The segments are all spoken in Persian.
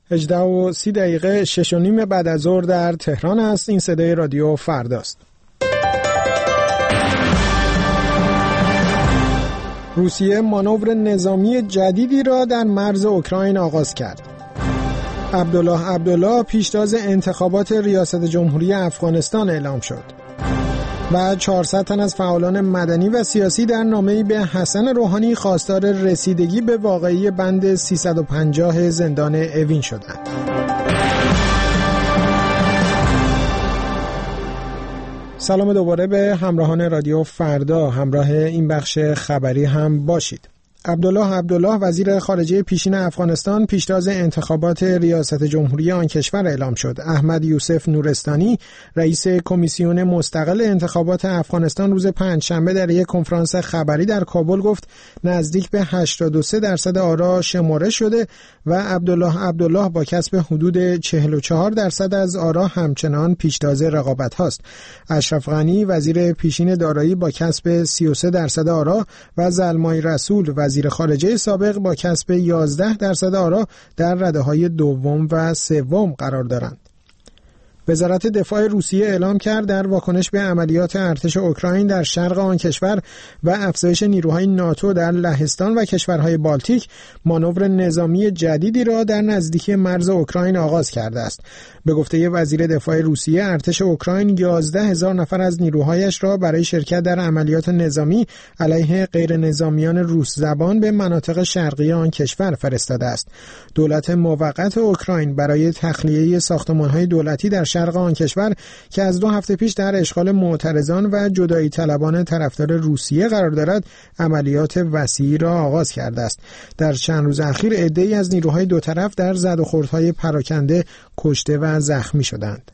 18:30 6:30 بعد از ظهر در تهران است. این صدای رادیو فرداست. روسیه مانور نظامی جدیدی را در مرز اوکراین آغاز کرد. عبدالله پیشتاز انتخابات ریاست جمهوری افغانستان اعلام شد. و 400 تن از فعالان مدنی و سیاسی در نامه‌ای به حسن روحانی خواستار رسیدگی به واقعی بند 350 زندان اوین شدند. سلام دوباره به همراهان رادیو فردا. همراه این بخش خبری هم باشید. عبدالله وزیر خارجه پیشین افغانستان پیشتاز انتخابات ریاست جمهوری آن کشور اعلام شد. احمد یوسف نورستانی رئیس کمیسیون مستقل انتخابات افغانستان روز پنجشنبه در یک کنفرانس خبری در کابل گفت نزدیک به 83% آرا شمرده شده و عبدالله با کسب حدود 44% از آرا همچنان پیشتاز رقابت هاست. اشرف غنی وزیر پیشین دارایی با کسب 33% آرا و زلمای رسول وزیر خارجه سابق با کسب 11% آرا در رده‌های دوم و سوم قرار دارند. وزارت دفاع روسیه اعلام کرد در واکنش به عملیات ارتش اوکراین در شرق آن کشور و افزایش نیروهای ناتو در لهستان و کشورهای بالتیک مانور نظامی جدیدی را در نزدیکی مرز اوکراین آغاز کرده است. به گفته وزیر دفاع روسیه ارتش اوکراین 11,000 نفر از نیروهایش را برای شرکت در عملیات نظامی علیه غیر نظامیان روس زبان به مناطق شرقی آن کشور فرستاده است. دولت موقت اوکراین برای تخلیه ساختمان‌های دولتی در شرق آن کشور که از 2 هفته پیش در اشغال معترضان و جدایی طلبان طرفدار روسیه قرار دارد عملیات وسیعی را آغاز کرده است. در چند روز اخیر عده‌ای از نیروهای دو طرف در زد و خوردهای پراکنده کشته و زخمی شدند.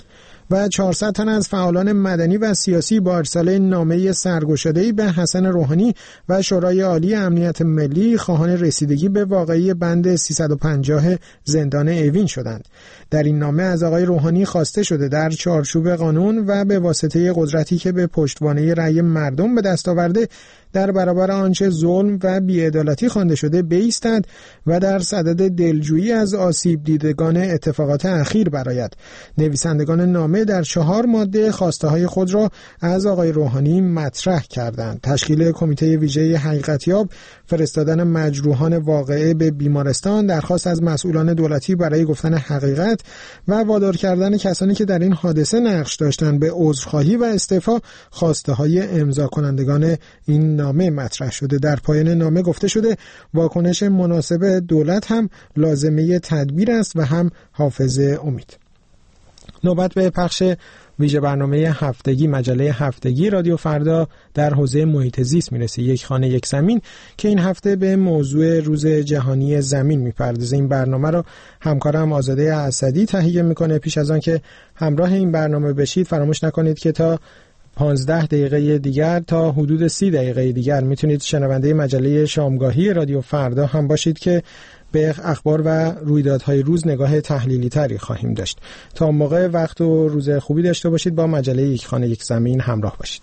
و 400 تن از فعالان مدنی و سیاسی با ارسال نامه سرگشاده‌ای به حسن روحانی و شورای عالی امنیت ملی خواهان رسیدگی به واقعی بند 350 زندان اوین شدند. در این نامه از آقای روحانی خواسته شده در چارچوب قانون و به واسطه قدرتی که به پشتوانه رأی مردم به دست آورده در برابر آنچه ظلم و بی‌عدالتی خوانده شده بایستند و در صدد دلجویی از آسیب دیدگان اتفاقات اخیر برآید. نویسندگان نامه در 4 ماده خواسته‌های خود را از آقای روحانی مطرح کردند. تشکیل کمیته ویژه حقیقتیاب، فرستادن مجروحان واقعه به بیمارستان، درخواست از مسئولان دولتی برای گفتن حقیقت و وادار کردن کسانی که در این حادثه نقش داشتند به عذرخواهی و استعفا خواسته‌های امضا کنندگان این نامه مطرح شده. در پایان نامه گفته شده واکنش مناسب دولت هم لازمه تدبیر است و هم حافظ امید. نوبت به پخش ویژه برنامه هفتگی مجله هفتگی رادیو فردا در حوزه محیط زیست میرسه. یک خانه یک زمین که این هفته به موضوع روز جهانی زمین میپردازه. این برنامه رو همکارم آزاده اسدی تهیه میکنه. پیش از آن که همراه این برنامه بشید فراموش نکنید که تا 15 دقیقه دیگر تا حدود 30 دقیقه دیگر میتونید شنونده مجله شامگاهی رادیو فردا هم باشید که به اخبار و رویدادهای روز نگاه تحلیلی تری خواهیم داشت. تا موقع وقت و روز خوبی داشته باشید. با مجله یک خانه یک زمین همراه باشید.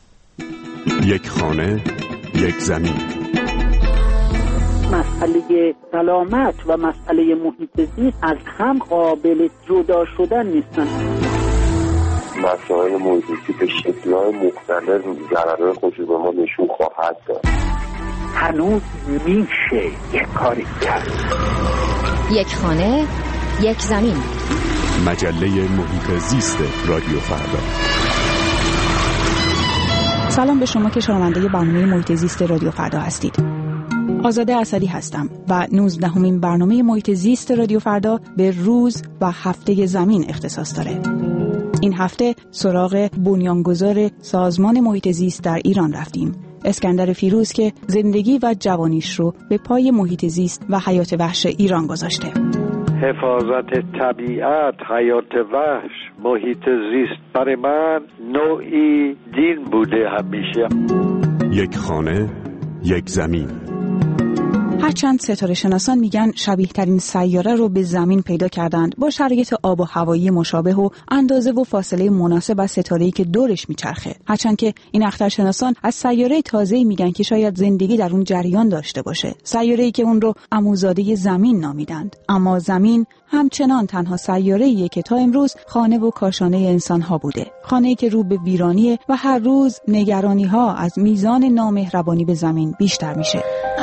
یک خانه یک زمین. مسئله سلامت و مسئله محیط زیست از هم قابل جدا شدن نیستن. مسائل محیط زیست به شکل‌های مختلف ضررهای خودش به ما نشون خواهد داد. هنوز میشه یک کاری کرد. یک خانه یک زمین. مجله محیط زیست رادیو فردا. سلام به شما که شنونده برنامه محیط زیست رادیو فردا هستید. آزاده اسدی هستم و 19مین برنامه محیط زیست رادیو فردا به روز و هفته زمین اختصاص داره. این هفته سراغ بنیانگذار سازمان محیط زیست در ایران رفتیم، اسکندر فیروز، که زندگی و جوانیش رو به پای محیط زیست و حیات وحش ایران گذاشته. حفاظت طبیعت، حیات وحش، محیط زیست برای من نوعی دین بوده همیشه. یک خانه یک زمین. هرچند ستاره شناسان میگن شبیه ترین سیاره رو به زمین پیدا کردند با شرایط آب و هوایی مشابه و اندازه و فاصله مناسب از ستاره‌ای که دورش میچرخه. هرچند که این اخترشناسان از سیاره تازه‌ای میگن که شاید زندگی در اون جریان داشته باشه، سیاره‌ای که اون رو عموزاده زمین نامیدند. اما زمین همچنان تنها سیاره‌ایه که تا امروز خانه و کاشانه انسان‌ها بوده، خانه‌ای که رو به ویرانیه و هر روز نگرانی‌ها از میزان نامهربانی به زمین بیشتر میشه.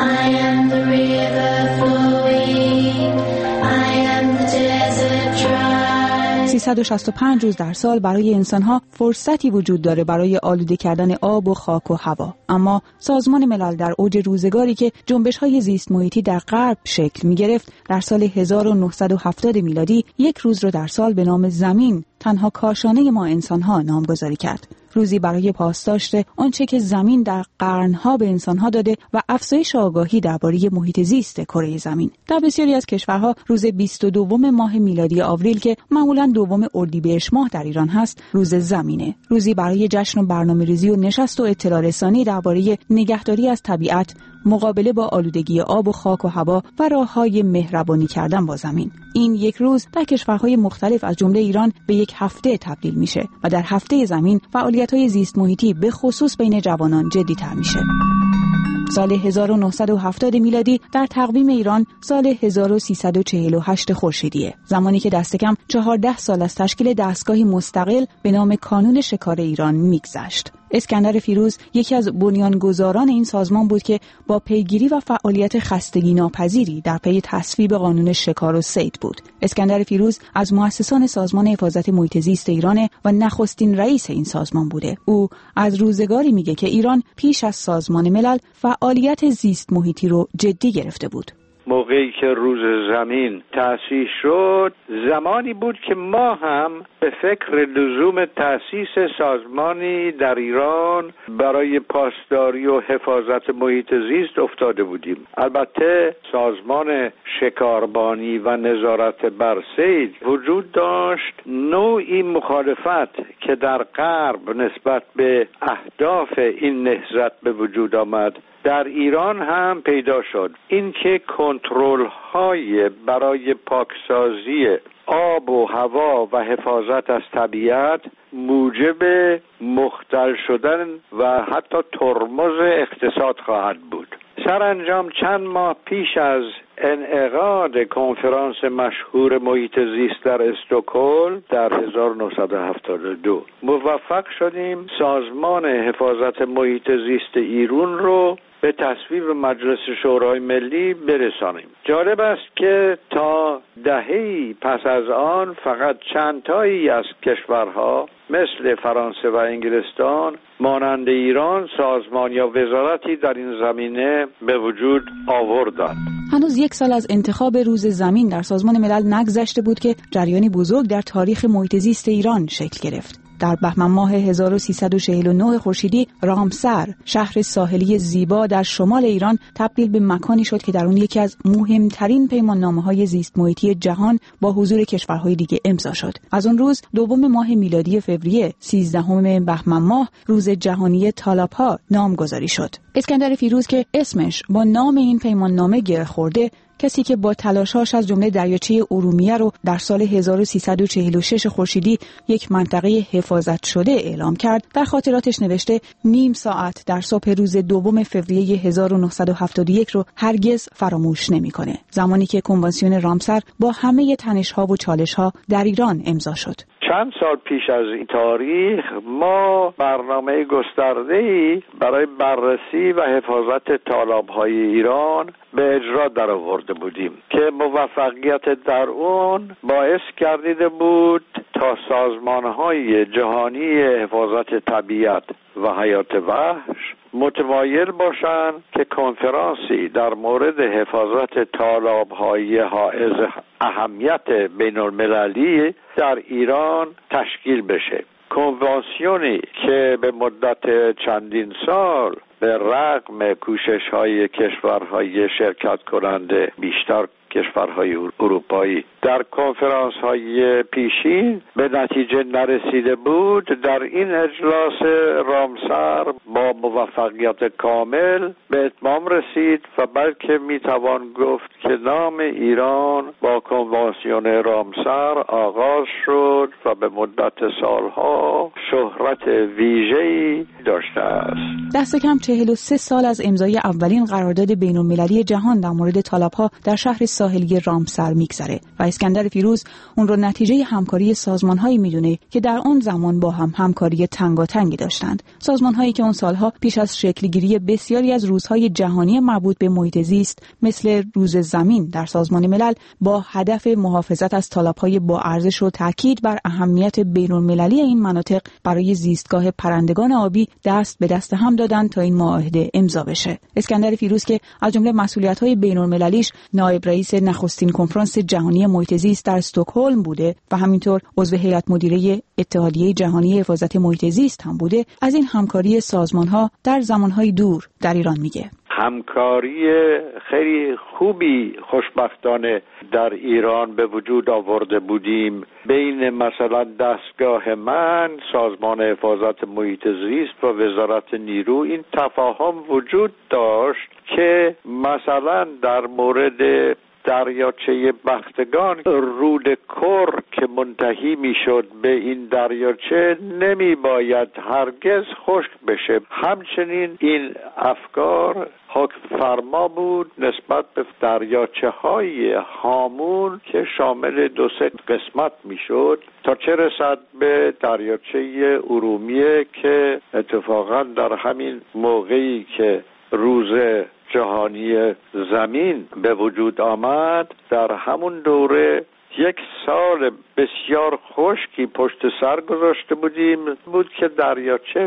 365 روز در سال برای انسان‌ها فرصتی وجود داره برای آلوده کردن آب و خاک و هوا. اما سازمان ملل در اوج روزگاری که جنبش‌های زیست محیطی در غرب شکل می‌گرفت، در سال 1970 میلادی یک روز رو در سال به نام زمین، تنها کاشانه ما انسان‌ها، نامگذاری کرد. روزی برای پاسداشت آنچه که زمین در قرنها به انسان‌ها داده و افزایش آگاهی درباره محیط زیست کره زمین. در بسیاری از کشورها روز 22 ماه میلادی آوریل که معمولاً دوم اردیبهشت ماه در ایران هست، روز زمینه. روزی برای جشن و برنامه‌ریزی و نشست و اطلاع رسانی درباره نگهداری از طبیعت، مقابله با آلودگی آب و خاک و هوا و راه‌های مهربانی کردن با زمین. این یک روز در کشورهای مختلف از جمله ایران به یک هفته تبدیل میشه و در هفته زمین فعالیت‌های زیست محیطی به خصوص بین جوانان جدی‌تر میشه. سال 1970 میلادی در تقویم ایران سال 1348 خورشیدیه، زمانی که دست کم 14 سال از تشکیل دستگاهی مستقل به نام کانون شکار ایران میگذشت. اسکندر فیروز یکی از بنیانگذاران این سازمان بود که با پیگیری و فعالیت خستگی ناپذیری در پی تصویب قانون شکار و صید بود. اسکندر فیروز از مؤسسان سازمان حفاظت محیط زیست ایران و نخستین رئیس این سازمان بوده. او از روزگاری میگه که ایران پیش از سازمان ملل فعالیت زیست محیطی رو جدی گرفته بود. موقعی که روز زمین تأسیس شد، زمانی بود که ما هم به فکر لزوم تأسیس سازمانی در ایران برای پاسداری و حفاظت محیط زیست افتاده بودیم. البته سازمان شکاربانی و نظارت بر صید وجود داشت. نوعی مخالفت که در غرب نسبت به اهداف این نهضت به وجود آمد در ایران هم پیدا شد. این که کنترل‌های برای پاکسازی آب و هوا و حفاظت از طبیعت موجب مختل شدن و حتی ترمز اقتصاد خواهد بود. سرانجام چند ماه پیش از انعقاد کنفرانس مشهور محیط زیست در استکهلم در 1972 موفق شدیم سازمان حفاظت محیط زیست ایران رو به تصویب مجلس شورای ملی برسانیم. جالب است که تا دهه‌ای پس از آن فقط چند تایی از کشورها مثل فرانسه و انگلستان مانند ایران سازمان یا وزارتی در این زمینه به وجود آوردند. هنوز یک سال از انتخاب روز زمین در سازمان ملل نگذشته بود که جریانی بزرگ در تاریخ محیط زیست ایران شکل گرفت. در بهمن ماه 1349 خورشیدی رامسر، شهر ساحلی زیبا در شمال ایران، تبدیل به مکانی شد که در اون یکی از مهمترین پیماننامه‌های زیست محیطی جهان با حضور کشورهای دیگه امضا شد. از اون روز دوم ماه میلادی فوریه 13 بهمن ماه روز جهانی تالاب‌ها نامگذاری شد. اسکندر فیروز که اسمش با نام این پیماننامه گره خورده، کسی که با تلاشاش از جمله دریاچه ارومیه رو در سال 1346 خورشیدی یک منطقه حفاظت شده اعلام کرد، در خاطراتش نوشته نیم ساعت در صبح روز دوم فوریه 1971 رو هرگز فراموش نمی‌کنه، زمانی که کنوانسیون رامسر با همه تنش‌ها و چالش‌ها در ایران امضا شد. چند سال پیش از این تاریخ ما برنامه گسترده‌ای برای بررسی و حفاظت تالاب‌های ایران به اجرا درآورده بودیم که موفقیت در اون باعث گردیده بود تا سازمان‌های جهانی حفاظت طبیعت و حیات وحش متمایل باشند که کنفرانسی در مورد حفاظت تالاب‌های حائز اهمیت بین‌المللی در ایران تشکیل بشه. کنوانسیونی که به مدت چندین سال به رغم کوشش‌های کشورهای شرکت کننده بیشتر کشورهای اروپایی. در کنفرانس های پیشین به نتیجه نرسیده بود. در این اجلاس رامسر با موفقیت کامل به اتمام رسید و بلکه میتوان گفت که نام ایران با کنوانسیون رامسر آغاز شد و به مدت سالها شهرت ویژه‌ای داشته است. دست کم 43 سال از امضای اولین قرارداد بین‌المللی جهان در مورد طالب‌ها در شهر ساحلی رامسر میگذره و اسکندر فیروز اون رو نتیجه همکاری سازمان‌هایی میدونه که در اون زمان با هم همکاری تنگاتنگی داشتند. سازمان‌هایی که اون سالها پیش از شکل‌گیری بسیاری از روزهای جهانی مربوط به محیط زیست مثل روز زمین در سازمان ملل با هدف محافظت از طالب‌های با ارزش و تاکید بر اهمیت بین‌المللی این مناطق برای زیستگاه پرندگان آبی دست به دست هم دادن تا این معاهده امضا بشه. اسکندر فیروز که از جمله مسئولیت‌های بین‌المللیش نایب رئیس نخستین کنفرانس جهانی محیط زیست در استکهلم بوده و همینطور عضو هیئت مدیره اتحادیه جهانی حفاظت محیط زیست هم بوده، از این همکاری سازمان‌ها در زمان‌های دور در ایران میگه. همکاری خیلی خوبی خوشبختانه در ایران به وجود آورده بودیم بین مثلا دستگاه من، سازمان حفاظت محیط زیست و وزارت نیرو. این تفاهم وجود داشت که مثلا در مورد دریاچه بختگان رود کر که منتهی میشد به این دریاچه نمی باید هرگز خشک بشه. همچنین این افکار حکم فرما بود نسبت به دریاچه های هامون که شامل 2-3 قسمت میشد تا چه رسد به دریاچه ارومیه که اتفاقا در همین موقعی که روز جهانی زمین به وجود آمد در همون دوره 1 سال بسیار خشکی پشت سر گذاشته بودیم بود که دریاچه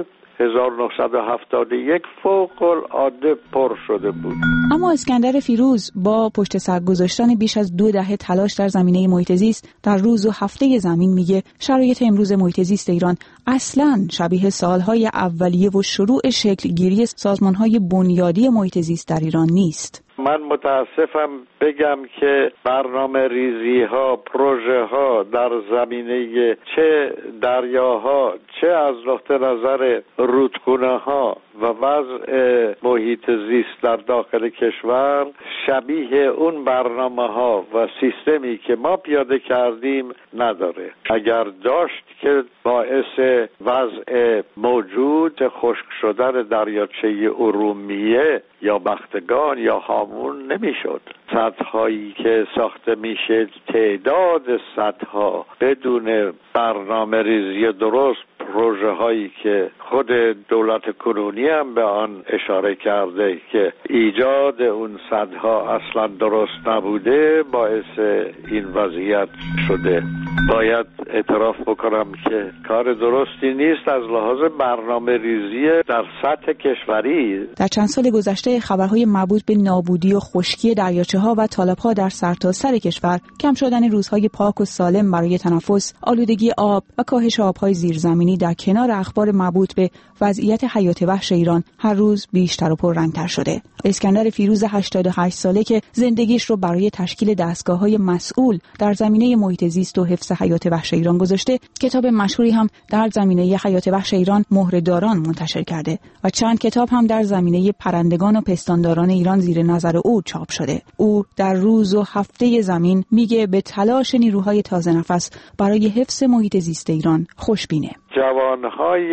1971 فوق العاده پر شده بود. اما اسکندر فیروز با پشت سر گذاشتن بیش از 2 دهه تلاش در زمینه محیط زیست در روز و هفته زمین میگه شرایط امروز محیط زیست ایران اصلاً شبیه سالهای اولیه و شروع شکل گیری سازمانهای بنیادی محیط زیست در ایران نیست. من متاسفم بگم که برنامه ریزی ها، پروژه ها در زمینه چه دریاها، چه از نقطه نظر رودخونه ها و وضع محیط زیست در داخل کشور شبیه اون برنامه ها و سیستمی که ما پیاده کردیم نداره. اگر داشت که باعث وضع موجود خشک شدن دریاچه ارومیه یا بختگان یا هامون نمیشد. سدهایی که ساخته میشه تعداد سدها بدون برنامه ریزی درست، پروژه هایی که خود دولت کنونی هم به آن اشاره کرده که ایجاد اون سدها اصلا درست نبوده باعث این وضعیت شده. باید اعتراف بکنم که کار درستی نیست از لحاظ برنامه ریزی در سطح کشوری. در چند سال گذشته خبرهای مربوط به نابودی و خشکی دریاچه‌ها و طالب‌ها در سرتاسر کشور، کم شدن روزهای پاک و سالم برای تنفس، آلودگی آب و کاهش آب‌های زیرزمینی در کنار اخبار مربوط به وضعیت حیات وحش ایران هر روز بیشتر و پررنگ‌تر شده. اسکندر فیروز 88 ساله که زندگیش رو برای تشکیل دستگاه‌های مسئول در زمینه محیط زیست و حفظ حیات وحش ایران گذاشته، کتاب مشهوری هم در زمینه حیات وحش ایران مهره‌داران منتشر کرده و چند کتاب هم در زمینه پرندگان و پستانداران ایران زیر نظر او چاپ شده. او در روز و هفته زمین میگه به تلاش نیروهای تازه نفس برای حفظ محیط زیست ایران خوشبینه. جوانهای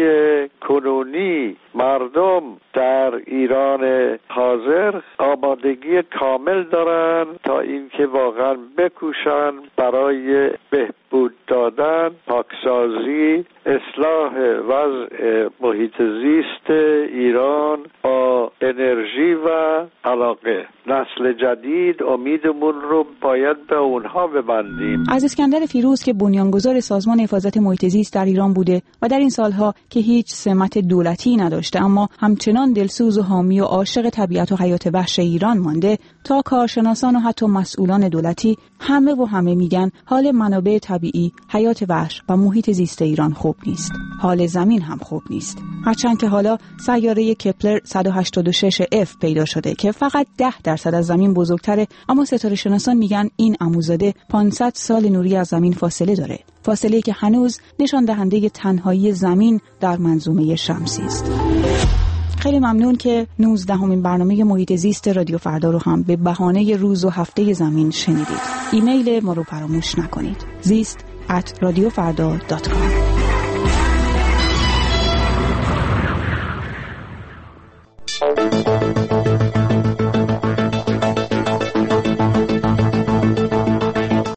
کنونی، مردم در ایران حاضر آمادگی کامل دارن تا اینکه واقعا بکوشن برای بهبود دادن، پاکسازی، اصلاح وضع محیط زیست ایران با انرژی و علاقه. نسل جدید امیدمون رو باید به اونها ببندیم. از اسکندر فیروز که بنیانگذار سازمان حفاظت محیط زیست در ایران بوده و در این سالها که هیچ سمت دولتی نداشته اما همچنان دلسوز و حامی و عاشق طبیعت و حیات وحش ایران مانده، تا کارشناسان و حتی مسئولان دولتی همه میگن حال منابع طبیعی، حیات وحش و محیط زیست ایران خوب نیست. حال زمین هم خوب نیست. هرچند که حالا سیاره کپلر 186F پیدا شده که فقط 10% از زمین بزرگتره، اما ستاره شناسان میگن این عموزاده 500 سال نوری از زمین فاصله داره. فاصله‌ای که هنوز نشان دهنده تنهایی زمین در منظومه شمسی است. خیلی ممنون که 19مین برنامه محیط زیست رادیو فردا رو هم به بهانه روز و هفته زمین شنیدید. ایمیل ما رو فراموش نکنید. زیست@radiofarda.com